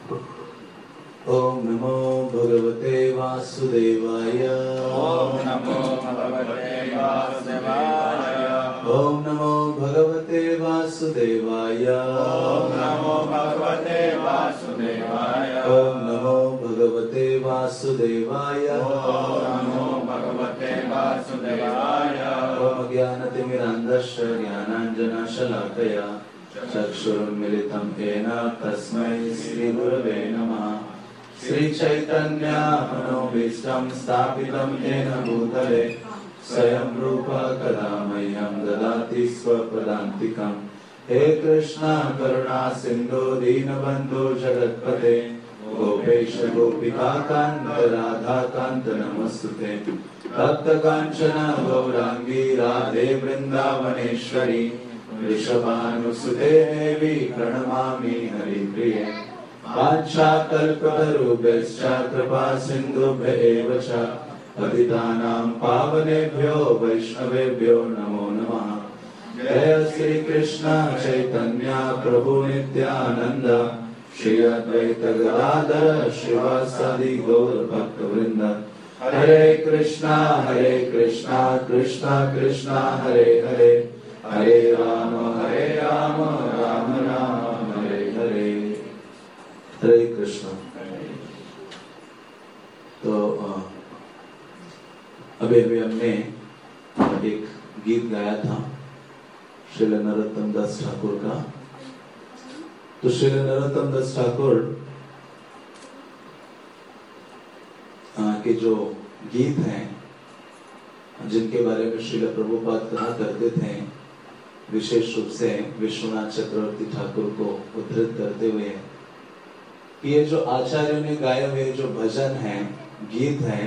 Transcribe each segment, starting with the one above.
ओम नमो भगवते वासुदेवाय। ओम नमो भगवते वासुदेवाय। ओम नमो भगवते वासुदेवाय। ओम नमो भगवते वासुदेवाय। ओम नमो भगवते वासुदेवाय। ओम नमो भगवते वासुदेवाय। ओम अज्ञानतिमिरान्धस्य ज्ञानाञ्जनशलाकया चक्षुरुन्मिलितं येन तस्मै श्रीगुरवे नमः। श्रीचैतन्यमनोभीष्टं स्थापितं येन भूतले स्वयं रूप कदा मह्यं ददाति स्वपदान्तिकम्। हे कृष्ण करुणा सिन्धो दीनबन्धो जगत्पते गोपेश गोपिका कान्त राधा कान्त नमस्तुते। तप्त कांचन गौरांगी राधे वृंदावनेश्वरी वृषभानुसुते देवी प्रणमामि हरिप्रिये। वाञ्छाकल्पतरुभ्यश्च कृपा सिन्धुभ्य एव च पतितानां पावनेभ्यो वैष्णवेभ्यो नमो नमः। जय श्री कृष्ण चैतन्य प्रभु नित्यानंद श्री अद्वैत गदाधर श्रीवासादि गौर भक्तवृंद। हरे कृष्णा कृष्णा कृष्णा हरे हरे, हरे राम राम राम हरे हरे। हरे कृष्ण। तो अभी हमने एक गीत गाया था श्रील नरोत्तम दास ठाकुर का। तो श्रील नरोत्तम दास ठाकुर के जो गीत हैं जिनके बारे में श्रील प्रभुपाद कहा करते थे, विशेष रूप से विश्वनाथ चक्रवर्ती ठाकुर को उद्धृत करते हुए, ये जो आचार्यों ने गाए हुए जो भजन हैं, गीत हैं,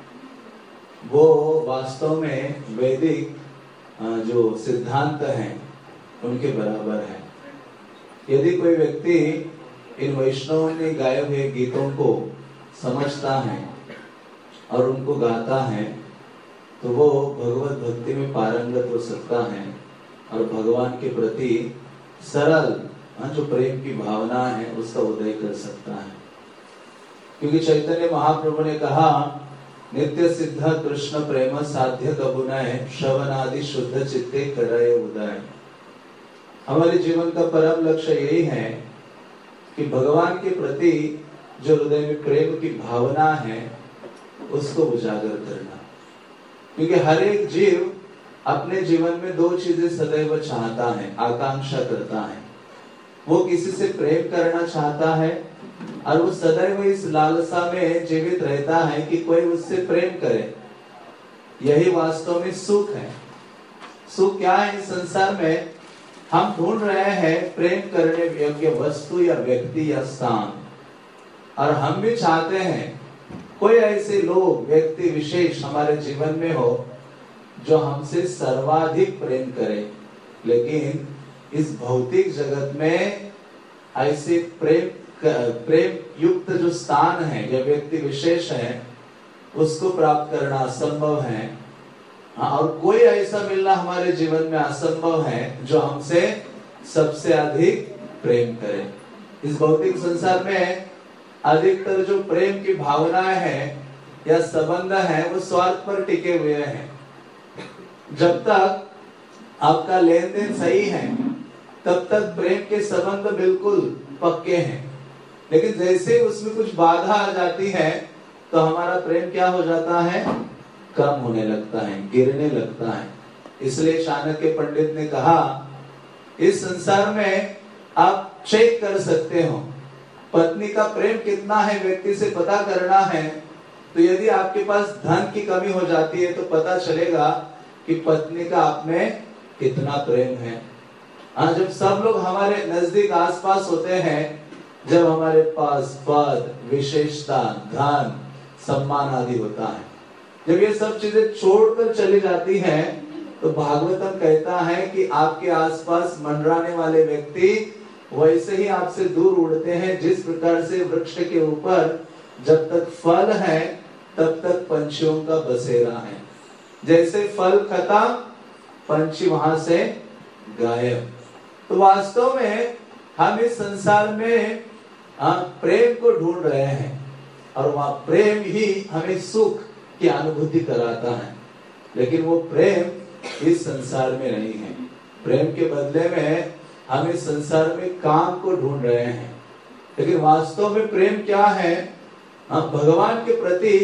वो वास्तव में वैदिक जो सिद्धांत हैं उनके बराबर है। यदि कोई व्यक्ति इन वैष्णवों ने गाए हुए गीतों को समझता है और उनको गाता है तो वो भगवत भक्ति में पारंगत हो सकता है और भगवान के प्रति सरल जो प्रेम की भावना है उसका उदय कर सकता है। क्योंकि चैतन्य महाप्रभु ने कहा, नित्य सिद्ध कृष्ण प्रेम साध्य कबुनाय श्रवणादि शुद्ध चित्ते करय उदय। हमारे जीवन का परम लक्ष्य यही है कि भगवान के प्रति जो हृदय में प्रेम की भावना है उसको उजागर करना। क्योंकि हर एक जीव अपने जीवन में दो चीजें सदैव चाहता है, आकांक्षा करता है। वो किसी से प्रेम करना चाहता है और वो सदैव इस लालसा में जीवित रहता है कि कोई उससे प्रेम करे। यही वास्तव में सुख है। सुख क्या है? इस संसार में हम ढूंढ रहे हैं प्रेम करने योग्य वस्तु या व्यक्ति या स्थान, और हम भी चाहते हैं कोई ऐसे लोग, व्यक्ति विशेष हमारे जीवन में हो जो हमसे सर्वाधिक प्रेम करे। लेकिन इस भौतिक जगत में ऐसे प्रेम युक्त जो स्थान है या व्यक्ति विशेष है उसको प्राप्त करना असंभव है। और कोई ऐसा मिलना हमारे जीवन में असंभव है जो हमसे सबसे अधिक प्रेम करे। इस भौतिक संसार में अधिकतर जो प्रेम की भावनाएं हैं या संबंध है वो स्वार्थ पर टिके हुए हैं। जब तक आपका लेन देन सही है तब तक प्रेम के संबंध बिल्कुल पक्के हैं। लेकिन जैसे उसमें कुछ बाधा आ जाती है तो हमारा प्रेम क्या हो जाता है? कम होने लगता है, गिरने लगता है। इसलिए चाणक्य पंडित ने कहा, इस संसार में आप चेक कर सकते हो पत्नी का प्रेम कितना है, व्यक्ति से पता करना है तो यदि आपके पास धन की कमी हो जाती है तो पता चलेगा कि पत्नी का आप में कितना प्रेम है। जब सब लोग हमारे नजदीक आसपास होते हैं, जब हमारे पास पद, विशेषता, धन, सम्मान आदि होता है, जब ये सब चीजें छोड़कर चली जाती हैं तो भागवतम कहता है कि आपके आसपास मंडराने वाले व्यक्ति वैसे ही आपसे दूर उड़ते हैं जिस प्रकार से वृक्ष के ऊपर जब तक फल है तब तक पंछियों का बसेरा है। जैसे फल खत्म, पंछी वहां से गायब। तो वास्तव में हम इस संसार में प्रेम को ढूंढ रहे हैं, और वह प्रेम ही हमें सुख की अनुभूति कराता है। लेकिन वो प्रेम इस संसार में नहीं है। प्रेम के बदले में हम इस संसार में काम को ढूंढ रहे हैं। लेकिन वास्तव में प्रेम क्या है? भगवान के प्रति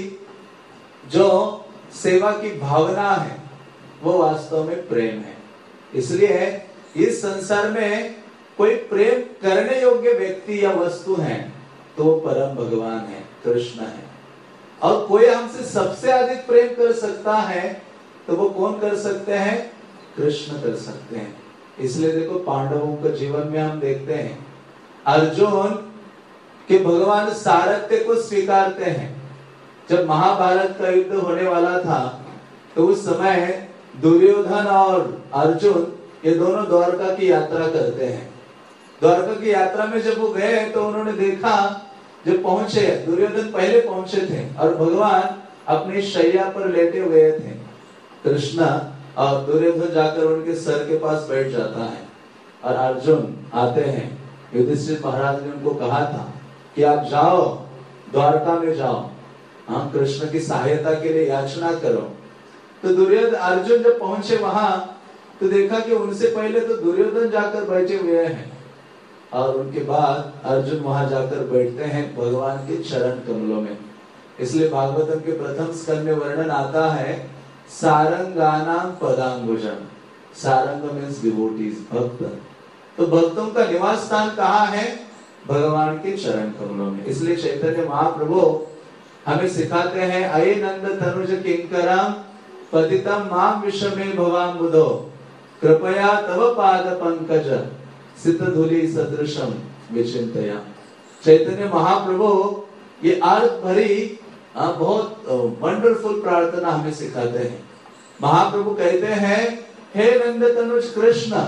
जो सेवा की भावना है वो वास्तव में प्रेम है। इसलिए इस संसार में कोई प्रेम करने योग्य व्यक्ति या वस्तु है तो वो परम भगवान है, कृष्ण है। और कोई हमसे सबसे अधिक प्रेम कर सकता है तो वो कौन कर सकते हैं? कृष्ण कर सकते हैं। इसलिए देखो, पांडवों के जीवन में हम देखते हैं अर्जुन के भगवान सारथ्य को स्वीकारते हैं। जब महाभारत का युद्ध होने वाला था तो उस समय दुर्योधन और अर्जुन ये दोनों द्वारका की यात्रा करते हैं। द्वारका की यात्रा में जब वो गए तो उन्होंने देखा, जब पहुंचे, दुर्योधन पहले पहुंचे थे और भगवान अपनी शैया पर लेटे हुए थे कृष्ण, और दुर्योधन जाकर उनके सर के पास बैठ जाता है और अर्जुन आते हैं। युधिष्ठिर महाराज ने उनको कहा था कि आप जाओ, द्वारका में जाओ, हम कृष्ण की सहायता के लिए याचना करो। तो दुर्योधन, अर्जुन जब पहुंचे वहां तो देखा कि उनसे पहले तो दुर्योधन जाकर बैठे हुए हैं, और उनके बाद अर्जुन वहां जाकर बैठते हैं भगवान के चरण कमलों में। इसलिए भागवतम के प्रथम स्कंद में वर्णन आता है सारंगानां पदांबुजम। सारंग मीन्स डिवोटीज, भक्त। तो भक्तों का निवास स्थान कहाँ है? भगवान के चरण कमलों में। इसलिए चैतन्य महाप्रभु हमें सिखाते हैं, अये नंद तनुज किंकरम पतितम माम विषमे भवाम्बुधो कृपया तव पाद पंकज सित धूलि सदृशम विचिंतया। चैतन्य महाप्रभु ये अर्थ भरी बहुत वंडरफुल प्रार्थना हमें सिखाते हैं। महाप्रभु कहते हैं, हे नंद तनुज कृष्ण,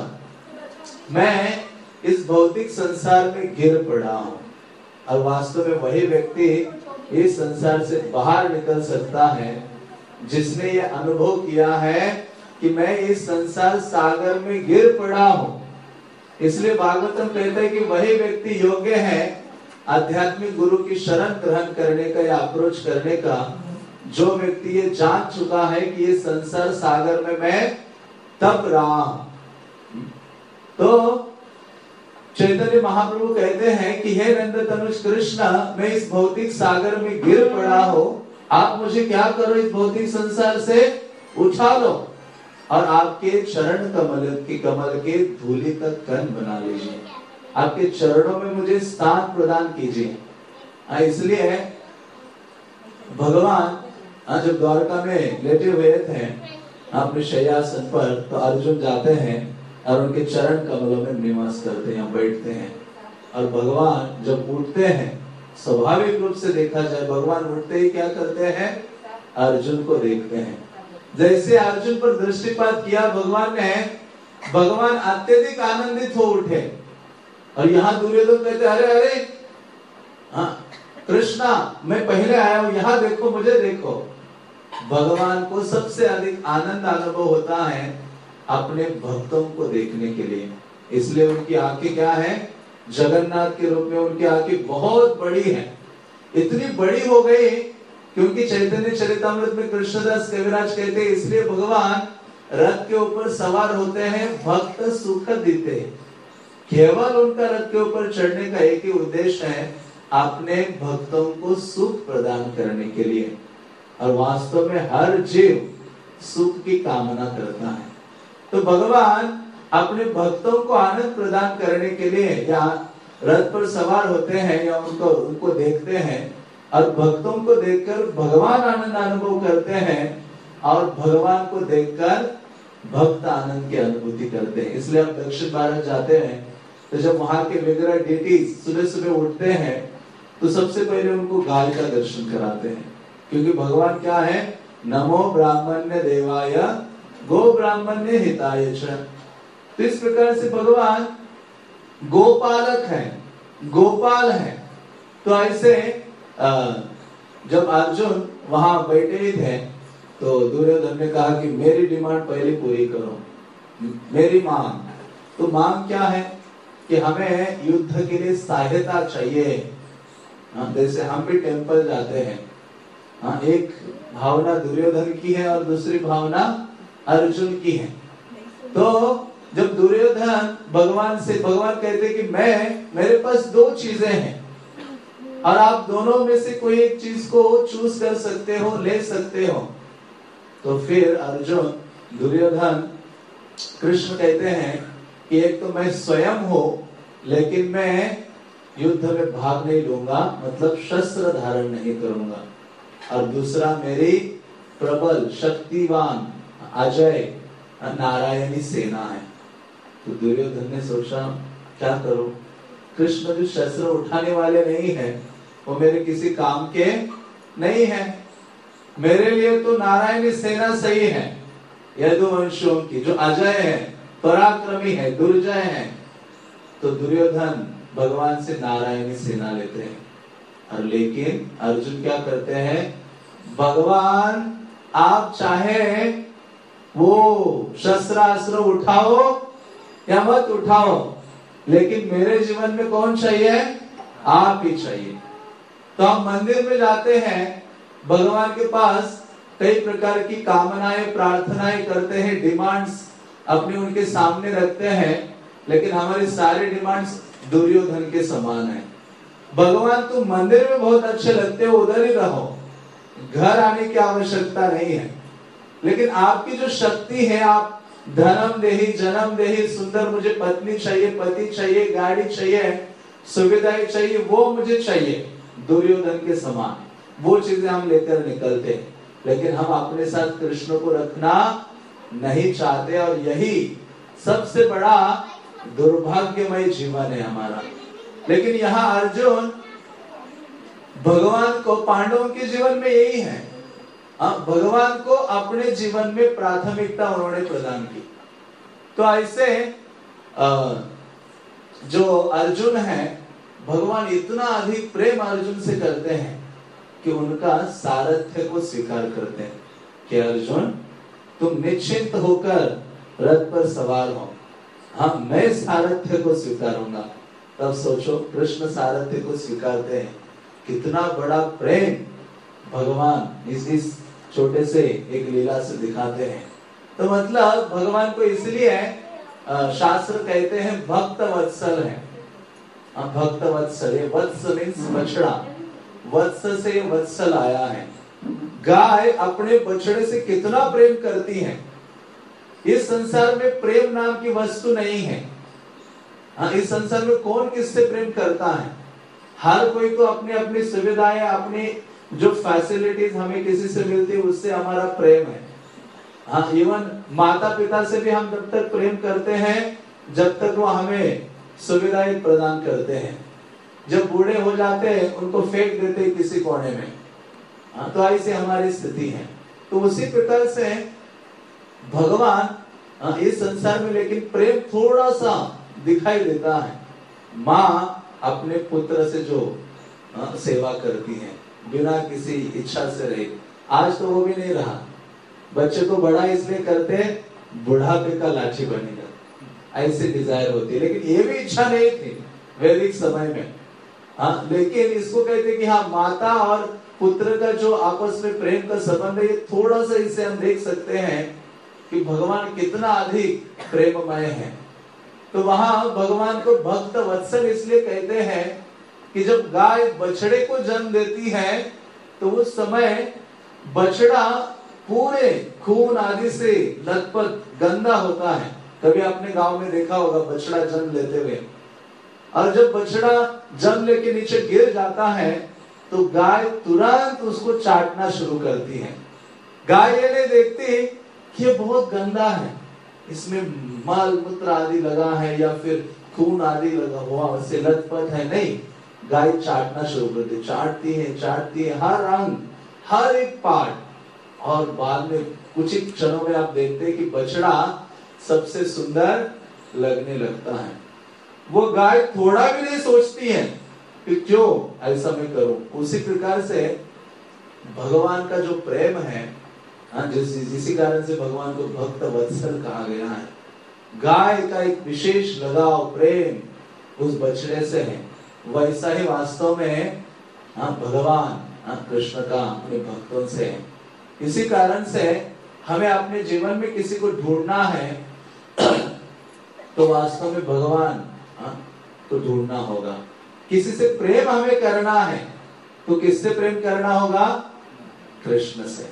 मैं इस भौतिक संसार में गिर पड़ा हूं, और वास्तव में वही व्यक्ति इस संसार से बाहर निकल सकता है जिसने ये अनुभव किया है कि मैं इस संसार सागर में गिर पड़ा हूं। इसलिए भागवतम कहते हैं कि वही व्यक्ति योग्य है आध्यात्मिक गुरु की शरण ग्रहण करने का या अप्रोच करने का, जो व्यक्ति ये जान चुका है कि ये संसार सागर में मैं तप रहा हूं। तो चैतन्य महाप्रभु कहते हैं कि हे नंद तनुज कृष्ण, मैं इस भौतिक सागर में गिर पड़ा हूं, आप मुझे क्या करो, इस भौतिक संसार से उठा लो और आपके चरण कमल के धूलि का कण बना लीजिए, आपके चरणों में मुझे स्थान प्रदान कीजिए। इसलिए भगवान जब द्वारका में लेटे हुए थे अपने शय्यासन पर, तो अर्जुन जाते हैं और उनके चरण कमलों में निवास करते हैं, बैठते हैं। और भगवान जब उठते हैं, स्वाभाविक रूप से देखा जाए भगवान उठते ही क्या करते हैं? अर्जुन को देखते हैं। जैसे अर्जुन पर दृष्टिपात किया भगवान अत्यधिक आनंदित हो उठे। और यहाँ दुर्योधन कहते, अरे अरे कृष्णा, मैं पहले आया हूं, यहाँ देखो, मुझे देखो। भगवान को सबसे अधिक आनंद अनुभव होता है अपने भक्तों को देखने के लिए। इसलिए उनकी आंखें क्या है? जगन्नाथ के रूप में उनकी आंखें बहुत बड़ी हैं। इतनी बड़ी हो गई क्योंकि चैतन्य चरितामृत में कृष्णदास कविराज कहते हैं, इसलिए भगवान रथ के ऊपर सवार होते हैं भक्त सुख देते। केवल उनका रथ के ऊपर चढ़ने का एक ही उद्देश्य है, अपने भक्तों को सुख प्रदान करने के लिए। और वास्तव में हर जीव सुख की कामना करता है। तो भगवान अपने भक्तों को आनंद प्रदान करने के लिए या रथ पर सवार होते हैं या उनको देखते हैं, और भक्तों को देखकर भगवान आनंद अनुभव करते हैं, और भगवान को देखकर भक्त आनंद की अनुभूति करते हैं। इसलिए हम दक्षिण भारत जाते हैं तो जब वहां के विग्रह डेटीज सुबह सुबह उठते हैं तो सबसे पहले उनको गाय का दर्शन कराते हैं, क्योंकि भगवान क्या है? नमो ब्राह्मण्य देवाय गो ब्राह्मण्य हिताय च। तो इस प्रकार से भगवान गोपालक है, गोपाल है। तो ऐसे जब अर्जुन वहां बैठे ही थे तो दुर्योधन ने कहा कि मेरी डिमांड पहले पूरी करो, मेरी मांग। तो मांग क्या है? कि हमें युद्ध के लिए सहायता चाहिए। जैसे हम भी टेंपल जाते हैं, एक भावना दुर्योधन की है और दूसरी भावना अर्जुन की है। तो जब दुर्योधन भगवान कहते कि मेरे पास दो चीजें हैं और आप दोनों में से कोई एक चीज को चूज कर सकते हो, ले सकते हो। तो फिर अर्जुन दुर्योधन कृष्ण कहते हैं कि एक तो मैं स्वयं हो, लेकिन मैं युद्ध में भाग नहीं लूंगा, मतलब शस्त्र धारण नहीं करूंगा। और दूसरा मेरी प्रबल शक्तिवान अजय नारायणी सेना है। तो दुर्योधन ने सोचा क्या करूं, कृष्ण जो शस्त्र उठाने वाले नहीं है वो मेरे किसी काम के नहीं है, मेरे लिए तो नारायणी सेना सही है, यदुवंशियों की जो अजय है, पराक्रमी है, दुर्जय है। तो दुर्योधन भगवान से नारायणी सेना लेते हैं। और लेकिन अर्जुन क्या करते हैं, भगवान आप चाहे वो शस्त्रास्त्र उठाओ या मत उठाओ, लेकिन मेरे जीवन में कौन चाहिए, आप ही चाहिए। तो हम मंदिर में जाते हैं, भगवान के पास कई प्रकार की कामनाएं प्रार्थनाएं करते हैं, डिमांड्स अपने उनके सामने रखते हैं, लेकिन हमारे सारे डिमांड्स दुर्योधन के समान है। भगवान तुम मंदिर में बहुत अच्छे लगते हो, उधर ही रहो, घर आने की आवश्यकता नहीं है। लेकिन आपकी जो शक्ति है, आप धर्म देही जन्म देही, सुंदर मुझे पत्नी चाहिए, पति चाहिए, गाड़ी चाहिए, सुविधाएं चाहिए, वो मुझे चाहिए दुर्योधन के समान, वो चीजें हम लेकर निकलते हैं। लेकिन हम अपने साथ कृष्ण को रखना नहीं चाहते, और यही सबसे बड़ा दुर्भाग्यमय जीवन है हमारा। लेकिन यहाँ अर्जुन भगवान को, पांडवों के जीवन में यही है, भगवान को अपने जीवन में प्राथमिकता उन्होंने प्रदान की। तो ऐसे जो अर्जुन है, भगवान इतना अधिक प्रेम अर्जुन से करते हैं कि उनका सारथ्य को स्वीकार करते हैं कि अर्जुन तुम निश्चिंत होकर रथ पर सवार हो, हाँ मैं सारथ्य को स्वीकारूंगा। तब सोचो कृष्ण सारथ्य को स्वीकारते हैं, कितना बड़ा प्रेम भगवान इस छोटे से एक लीला से दिखाते हैं। तो मतलब भगवान को इसलिए शास्त्र कहते हैं भक्त वत्सल है। भक्त वत्सल, वत्स मीन्स बछड़ा, वत्स से वत्सल आया है। गाय अपने बछड़े से कितना प्रेम करती है। इस संसार में प्रेम नाम की वस्तु नहीं है। इस संसार में कौन किससे प्रेम करता है, हर कोई तो अपनी अपनी सुविधाएं, अपनी जो फैसिलिटीज हमें किसी से मिलती है उससे हमारा प्रेम है। इवन माता पिता से भी हम तब तक प्रेम करते हैं जब तक वो हमें सुविधाएं प्रदान करते हैं। जब बूढ़े हो जाते हैं उनको फेंक देते हैं किसी कोने में। तो ऐसी हमारी स्थिति है। तो उसी प्रकार से भगवान इस संसार में लेकिन प्रेम थोड़ा सा दिखाई देता है। माँ अपने पुत्र से जो सेवा करती है बिना किसी इच्छा से रही, आज तो वो भी नहीं रहा। बच्चे तो बड़ा इसलिए करते हैं बुढ़ापे का लाठी बनेगा, ऐसी डिजायर होती है। लेकिन ये भी इच्छा नहीं थी वैदिक समय में। लेकिन इसको कहते कि हाँ, माता और पुत्र का जो आपस में प्रेम का संबंध है, ये थोड़ा सा इसे हम देख सकते हैं कि भगवान कितना अधिक प्रेममय है। तो वहां भगवान को भक्त वत्सल इसलिए कहते हैं कि जब गाय बछड़े को जन्म देती है तो उस समय बछड़ा पूरे खून आदि से लथपथ गंदा होता है। कभी आपने गांव में देखा होगा बछड़ा जन्म लेते हुए, और जब बछड़ा जन्म लेके नीचे गिर जाता है तो गाय तुरंत उसको चाटना शुरू करती है। गाय ये नहीं देखती कि ये बहुत गंदा है, इसमें मल मूत्र आदि लगा है या फिर खून आदि लगा हुआ, उससे लथपथ है, नहीं, गाय चाटना शुरू करती, चाटती है हर अंग, हर एक पार्ट। और बाद में कुछ ही क्षणों में आप देखते हैं कि बछड़ा सबसे सुंदर लगने लगता है। वो गाय थोड़ा भी नहीं सोचती है कि क्यों ऐसा मैं करूं। उसी प्रकार से भगवान का जो प्रेम है, जिसी कारण से भगवान को भक्त वत्सल कहा गया है। गाय का एक विशेष लगाव, प्रेम उस बछड़े से है, वैसा ही वास्तव में भगवान कृष्ण का अपने भक्तों से है। इसी कारण से हमें अपने जीवन में किसी को ढूंढना है तो वास्तव में भगवान को ढूंढना होगा। किसी से प्रेम हमें करना है तो किससे प्रेम करना होगा? कृष्ण से।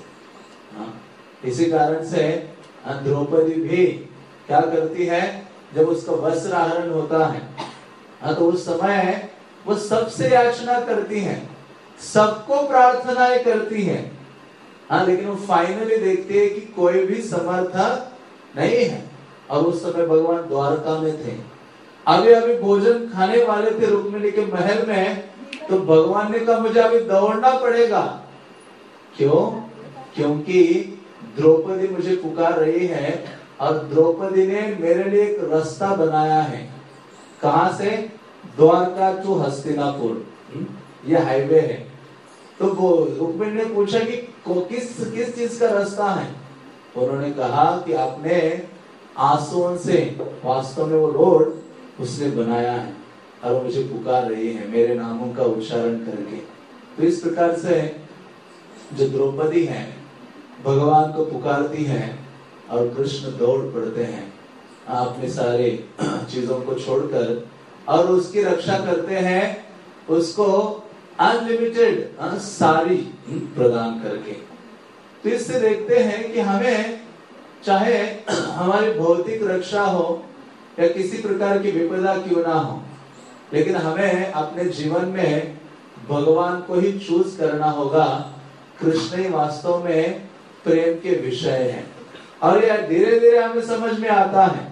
इसी कारण से द्रौपदी भी क्या करती है, जब उसका वस्त्र हरण होता है तो उस समय वो सबसे याचना करती है, सबको प्रार्थनाएं करती है, लेकिन वो फाइनली देखती है कि कोई भी समर्थक नहीं है। और उस समय भगवान द्वारका में थे, अभी अभी भोजन खाने वाले थे रुक्मिणी के महल में, तो भगवान ने कहा मुझे अभी दौड़ना पड़ेगा। क्यों? क्योंकि द्रौपदी मुझे पुकार रही है और द्रौपदी ने मेरे लिए एक रास्ता बनाया है। कहां से? द्वारका टू हस्तिनापुर, ये हाईवे है। तो वो रुक्मिणी ने पूछा कि किस चीज का रास्ता है? उन्होंने कहा कि आपने आंसुओं से वास्तव में वो रोड उसने बनाया है और वो मुझे पुकार रही है मेरे नामों का उच्चारण करके। तो इस प्रकार से जो द्रौपदी है भगवान को पुकारती है और कृष्ण दौड़ पड़ते हैं अपने सारे चीजों को छोड़कर और उसकी रक्षा करते हैं, उसको अनलिमिटेड सारी प्रदान करके। तो इससे देखते हैं कि हमें चाहे हमारी भौतिक रक्षा हो या किसी प्रकार की विपदा क्यों ना हो, लेकिन हमें अपने जीवन में भगवान को ही चूज करना होगा। कृष्ण ही वास्तव में प्रेम के विषय है और यह धीरे धीरे हमें समझ में आता है।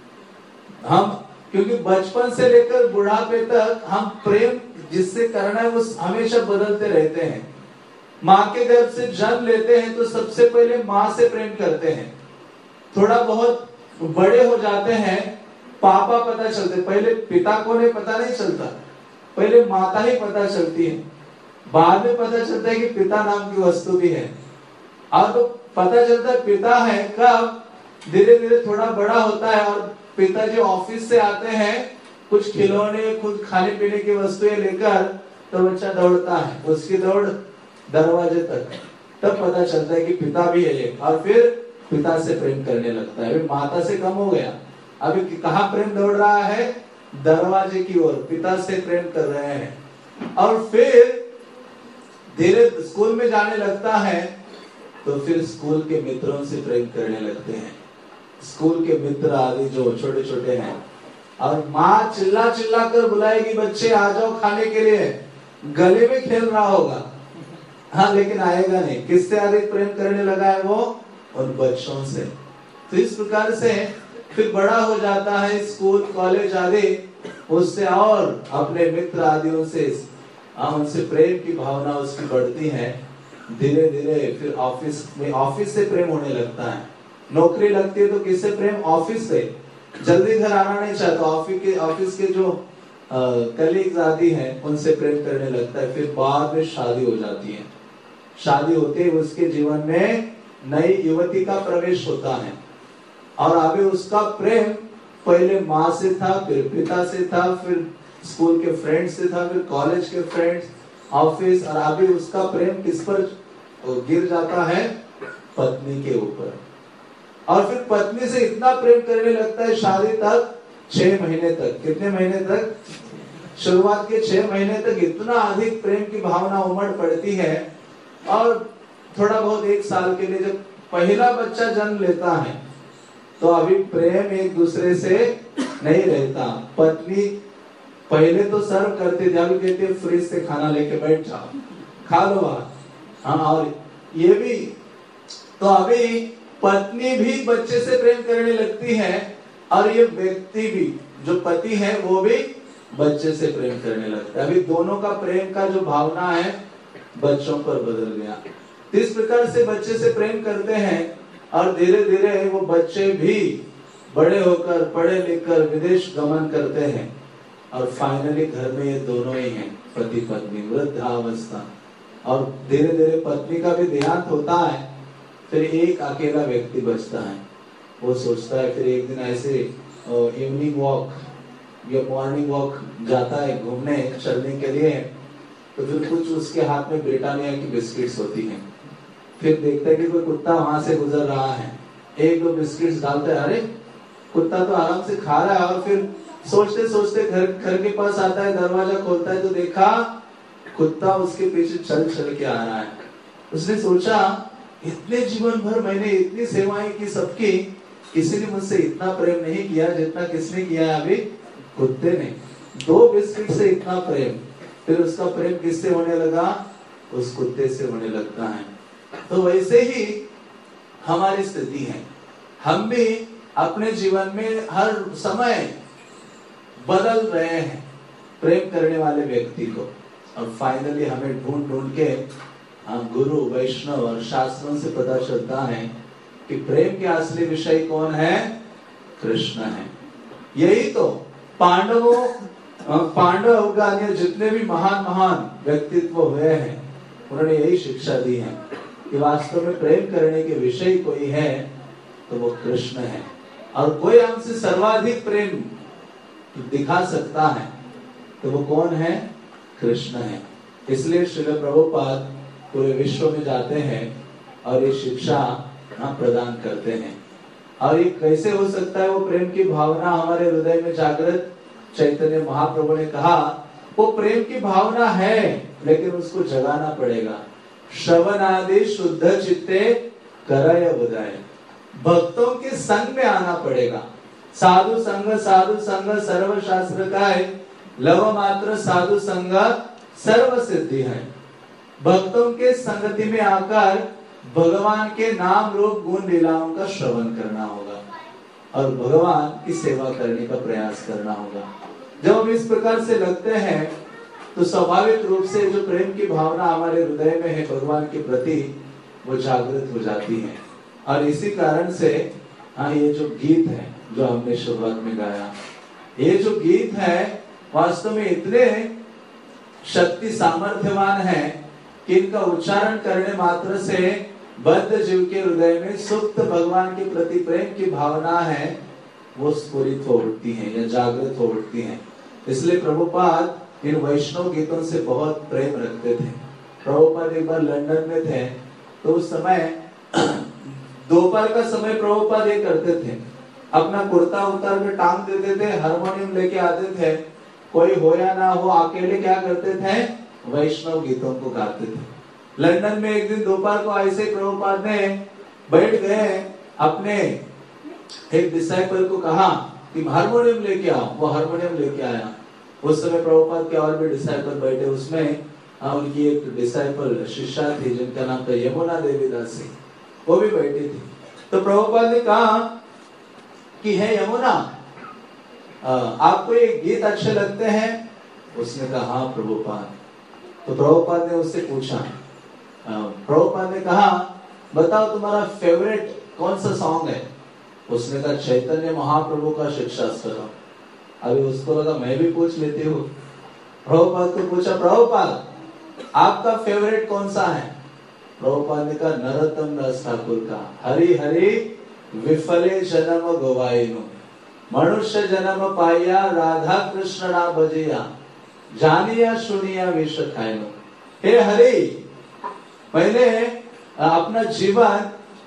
हम क्योंकि बचपन से लेकर बुढ़ापे तक हम प्रेम जिससे करना है वो हमेशा बदलते रहते हैं। माँ के गर्भ से जन्म लेते हैं तो सबसे पहले माँ से प्रेम करते हैं, थोड़ा बहुत बड़े हो जाते हैं पापा पता चलते, पहले पिता को नहीं पता नहीं चलता, पहले माता ही पता चलती है, बाद में पता चलता है कि पिता नाम की वस्तु भी है। और तो पता चलता है पिता है कब? धीरे धीरे थोड़ा बड़ा होता है और पिताजी ऑफिस से आते हैं कुछ खिलौने कुछ खाने पीने की वस्तुएं लेकर, तो बच्चा दौड़ता है, उसकी दौड़ दरवाजे तक, तब पता चलता है कि पिता भी है ये, और फिर पिता से प्रेम करने लगता है। अभी माता से कम हो गया, अभी कहाँ प्रेम दौड़ रहा है? दरवाजे की ओर, पिता से प्रेम कर रहे हैं। और फिर धीरे स्कूल में जाने लगता है तो फिर स्कूल के मित्रों से प्रेम करने लगते हैं। स्कूल के मित्र आदि जो छोटे छोटे हैं, और माँ चिल्ला चिल्ला कर बुलाएगी बच्चे आ जाओ खाने के लिए, गले में खेल रहा होगा लेकिन आएगा नहीं। किससे अधिक प्रेम करने लगा है वो? उन बच्चों से। तो इस प्रकार से फिर बड़ा हो जाता है, स्कूल कॉलेज आदि, उससे और अपने मित्र आदियों से उनसे प्रेम की भावना उसकी बढ़ती है। धीरे धीरे फिर ऑफिस से प्रेम होने लगता है। नौकरी लगती है तो किससे प्रेम? ऑफिस से। जल्दी घर आना नहीं चाहता, ऑफिस के जो कलीग्स आदि हैं उनसे प्रेम करने लगता है। फिर बाद में शादी हो जाती है, शादी होते ही उसके जीवन में नई युवती का प्रवेश होता है और अभी उसका प्रेम पहले माँ से था, फिर पिता से था, फिर स्कूल के फ्रेंड्स से था, फिर कॉलेज के फ्रेंड्स, ऑफिस, और अभी उसका प्रेम किस पर गिर जाता है? पत्नी के ऊपर। और फिर पत्नी से इतना प्रेम करने लगता है शादी तक 6 महीने तक। कितने महीने तक? शुरुआत के 6 महीने तक इतना अधिक प्रेम की भावना उमड़ पड़ती है। और थोड़ा बहुत 1 साल के लिए जब पहला बच्चा जन्म लेता है तो अभी प्रेम एक दूसरे से नहीं रहता। पत्नी पहले तो सर्व करते थे, अभी कहते हैं फ्रिज से खाना लेके बैठ जाओ, खा लो हाँ। और ये भी तो अभी पत्नी भी बच्चे से प्रेम करने लगती है और ये व्यक्ति भी जो पति है वो भी बच्चे से प्रेम करने लगता है। अभी दोनों का प्रेम का जो भावना है बच्चों पर बदल गया। इस प्रकार से बच्चे से प्रेम करते हैं और धीरे धीरे वो बच्चे भी बड़े होकर पढ़े लिखकर विदेश गमन करते हैं और फाइनली घर में ये दोनों ही हैं, पति पत्नी, वृद्धावस्था। और धीरे धीरे पत्नी का भी देहांत होता है, फिर एक अकेला व्यक्ति बचता है। वो सोचता है फिर एक दिन ऐसे इवनिंग वॉक या मॉर्निंग वॉक जाता है घूमने चलने के लिए, तो फिर कुछ उसके हाथ में ब्रिटानिया की बिस्किट्स होती हैं। फिर देखता है कि कोई कुत्ता वहां से गुजर रहा है, एक दो बिस्किट्स डालता है, अरे कुत्ता तो आराम से खा रहा है, और फिर सोचते सोचते घर के पास आता है, दरवाजा खोलता है तो देखा कुत्ता उसके पीछे चल चल के आ रहा है। उसने सोचा इतने जीवन भर मैंने इतनी सेवाएं की सबकी, किसी ने मुझसे इतना प्रेम नहीं किया जितना किसने किया है अभी, कुत्ते ने। 2 बिस्किट से इतना प्रेम, फिर उसका प्रेम किससे होने लगा, उस कुत्ते से होने लगता है। तो वैसे ही हमारी स्थिति है, हम भी अपने जीवन में हर समय बदल रहे हैं प्रेम करने वाले व्यक्ति को, और फाइनली हमें ढूंढ ढूंढ के हम गुरु वैष्णव और शास्त्रों से पता चलता है कि प्रेम के असली विषय कौन है, कृष्ण है। यही तो पांडव का जितने भी महान महान व्यक्तित्व हुए हैं, उन्होंने यही शिक्षा दी है कि वास्तव में प्रेम करने के विषय कोई है तो वो कृष्ण है, और कोई हमसे सर्वाधिक प्रेम दिखा सकता है तो वो कौन है, कृष्ण है। इसलिए श्रील प्रभुपाद पूरे विश्व में जाते हैं और ये शिक्षा प्रदान करते हैं। और ये कैसे हो सकता है, वो प्रेम की भावना हमारे हृदय में जागृत, चैतन्य महाप्रभु ने कहा वो प्रेम की भावना है लेकिन उसको जगाना पड़ेगा। श्रवण आदि शुद्ध चित्ते करय बुधाय, भक्तों के संग में आना पड़ेगा। साधु संग सर्व शास्त्र का है, लव मात्र साधु संग सर्व सिद्धि है। भक्तों के संगति में आकर भगवान के नाम रूप गुण लीलाओं का श्रवण करना होगा और भगवान की सेवा करने का प्रयास करना होगा। जब हम इस प्रकार से लगते हैं तो स्वाभाविक रूप से जो प्रेम की भावना हमारे हृदय में है भगवान के प्रति, वो जागृत हो जाती है। और इसी कारण से ये जो गीत है जो हमने शुरुआत में गाया, ये जो गीत है वास्तव में इतने शक्ति सामर्थ्यवान है कि इनका उच्चारण करने मात्र से बद्ध जीव के हृदय में सुप्त भगवान के प्रति प्रेम की भावना है, वो स्फुरित हो उठती है या जागृत हो उठती है। इसलिए प्रभुपाद इन वैष्णव गीतों से बहुत प्रेम रखते थे। प्रभुपाद एक बार लंदन में थे तो उस समय दोपहर का समय प्रभुपाद ये करते थे, अपना कुर्ता उतार के टांग देते थे, हारमोनियम लेके आते थे, कोई हो या ना हो अकेले क्या करते थे, वैष्णव गीतों को गाते थे। लंदन में एक दिन दोपहर को ऐसे प्रभुपाद ने बैठ गए, अपने एक डिसाइपल को कहा कि हारमोनियम लेके आओ, वो हारमोनियम लेके आया। उस समय प्रभुपाद के और भी डिसाइपल बैठे, उसमें उनकी एक डिसाइपल शिष्या थी जिनका नाम था यमुना देवी दासी, वो भी बैठी थी। तो प्रभुपाद ने कहा कि है यमुना, आपको ये गीत अच्छे लगते हैं? उसने कहा हाँ प्रभुपाद। तो प्रभुपाद ने उससे पूछा, प्रभुपाद ने कहा बताओ तुम्हारा फेवरेट कौन सा सॉन्ग है? उसने कहा चैतन्य महाप्रभु का शिक्षास्त्रम। अभी उसको लगा मैं भी पूछ लेती हूँ। प्रभुपाद को पूछा, प्रभुपाद आपका फेवरेट कौन सा है? प्रभुपाद ने कहा नरोत्तम दास ठाकुर का हरि हरि विफले जन्म गवाइनु, मनुष्य जन्म पाया राधा कृष्ण ना भजिया, जानिया सुनिया विष खाइनु। हे हरि, मैंने अपना जीवन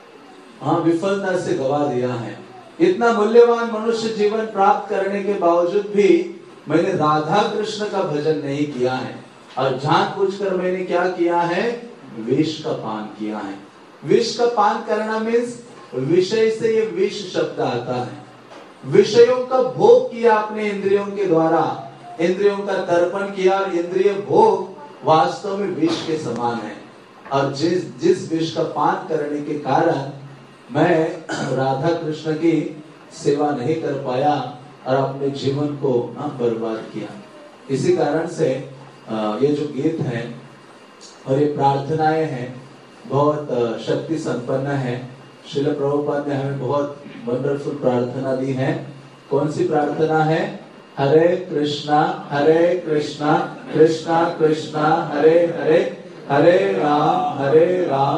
विफलता से गवा दिया है। इतना मूल्यवान मनुष्य जीवन प्राप्त करने के बावजूद भी मैंने राधा कृष्ण का भजन नहीं किया है, और जानबूझकर मैंने क्या किया है, विष का पान किया है। विष का पान करना मीन्स विषय से ये विष शब्द आता है। विषयों का भोग किया अपने इंद्रियों के द्वारा, इंद्रियों का तर्पण किया, और इंद्रिय भोग वास्तव में विष के समान है। और जिस विष का पान करने के कारण मैं राधा कृष्ण की सेवा नहीं कर पाया और अपने जीवन को बर्बाद किया। इसी कारण से ये जो गीत है और ये प्रार्थनाएं हैं बहुत शक्ति संपन्न है। श्रील प्रभुपाद ने हमें बहुत वंडरफुल प्रार्थना दी है। कौन सी प्रार्थना है? हरे कृष्णा कृष्णा कृष्णा हरे हरे, हरे राम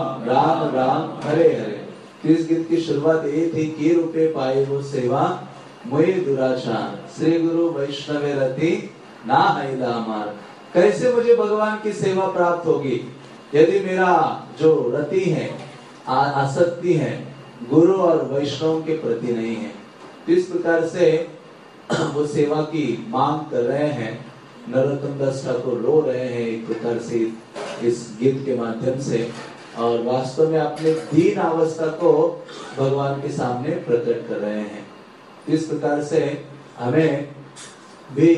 राम राम हरे हरे। इस गीत की शुरुआत ये थी कि रूपे पाए वो सेवा, मुई दुराचार श्री गुरु वैष्णवे रति ना हैला हमार। कैसे मुझे भगवान की सेवा प्राप्त होगी यदि मेरा जो रति है, आसक्ति है, गुरु और वैष्णव के प्रति नहीं है। तो इस प्रकार से वो सेवा की मांग कर रहे हैं। नरोत्तम दास ठाकुर रो रहे हैं एक प्रकार से इस गीत के माध्यम से, और वास्तव में अपने दीन अवस्था को भगवान के सामने प्रकट कर रहे हैं। इस प्रकार से हमें भी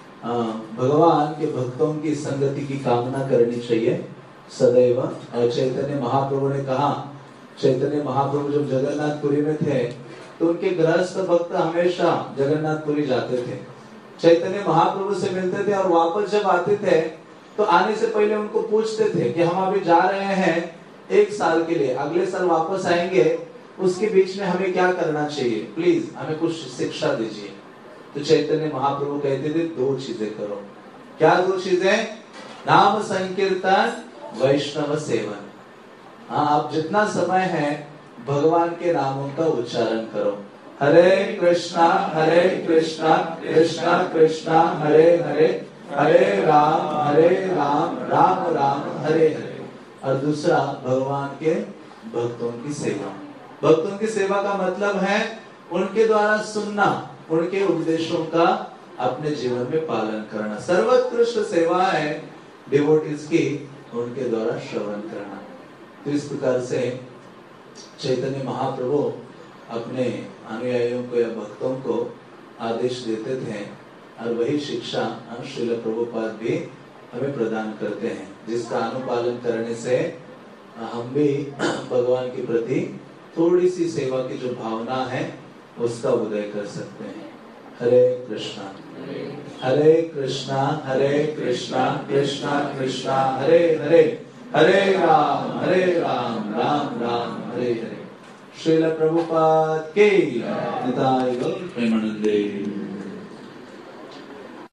भगवान के भक्तों की संगति की कामना करनी चाहिए सदैव। और चैतन्य महाप्रभु ने कहा, चैतन्य महाप्रभु जब जगन्नाथपुरी में थे तो उनके गृहस्थ भक्त हमेशा जगन्नाथपुरी जाते थे, चैतन्य महाप्रभु से मिलते थे, और वापस जब आते थे तो आने से पहले उनको पूछते थे कि हम अभी जा रहे हैं 1 साल के लिए, अगले साल वापस आएंगे, उसके बीच में हमें क्या करना चाहिए, प्लीज हमें कुछ शिक्षा दीजिए। तो चैतन्य महाप्रभु कहते थे 2 चीजें करो। क्या 2 चीजें? नाम संकीर्तन, वैष्णव सेवन। हाँ, आप जितना समय है भगवान के नामों का उच्चारण करो। हरे कृष्णा कृष्णा कृष्णा हरे हरे, हरे राम राम राम हरे हरे। और दूसरा भगवान के भक्तों की सेवा। भक्तों की सेवा का मतलब है उनके द्वारा सुनना, उनके उपदेशों का अपने जीवन में पालन करना। सर्वोत्कृष्ट सेवा है डिवोटीज की उनके द्वारा श्रवण करना। तो इस प्रकार से चैतन्य महाप्रभु अपने अनुयायियों को या भक्तों को आदेश देते थे, और वही शिक्षा श्रील प्रभुपाद भी हमें प्रदान करते हैं, जिसका अनुपालन करने से हम भी भगवान के प्रति थोड़ी सी सेवा की जो भावना है उसका उदय कर सकते हैं। हरे कृष्णा कृष्णा कृष्णा कृष्णा हरे हरे, हरे राम राम राम हरे हरे। श्रील प्रभुपाद के निताय गौर प्रेमानंदे।